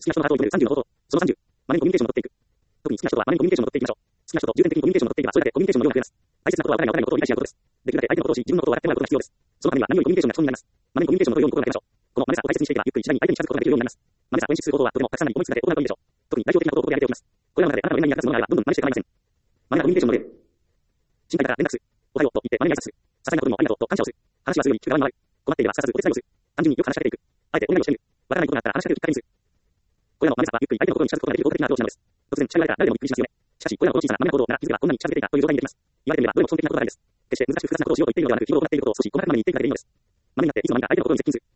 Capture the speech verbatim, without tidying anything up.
きな人のハートを読めるさんじゅうの方法。そのさんじゅう。場面コミュニケーションを取っていく。特に好きな人とは場面コミュニケーションを取っていきましょう。好きな人と重点的にコミュニケーションを取っていけば、それだけコミュニケーションの量が増えます。大切なことはお互いがお互いのことを理解し合うことです。できるだけ相手のことをし、自分のことを笑ってもらうことが必要です。そのためには何よりコミュニケーションが基本になります。場面コミュニケーションの量を心がけましょう。このまめさを大切にしていけば、ゆっくり次第に相手に近づくことができるようになります。まめさを演出する方法はとてもたくさんなり思いつくだけ行うといいでしょう。特に代表的なことをここで挙げておきます。これらの中であなたの恋愛に役立つものがあればどんどん真似して構いません。まめなコミュニケーションの例。心配から連絡する。おはようと言ってまめに挨拶する。些細なことにもありがとうと感謝をする。話はするように聞く側に回る。困っていればさっさとお手伝いをする。単純によく話しかけていく。あえてお願いをしてみる。わからないことがあったら話しかけるきっかけにする。これらのまめさはゆっくり相手の心に近づくことができる効果的なアプローチなのです。突然近寄られたら誰でもびっくりしますよね。しかし、これらの小さなまめな行動なら気づけばこんなに近づけていたという状態にできます。言われてみればどれも基本的なことなんです。決して難しく複雑なことをしようと言っているのではなく、日頃行っていることを少し細かくまめに言っていくだけでいいのです。まめになっていつの間にか相手の心に接近する。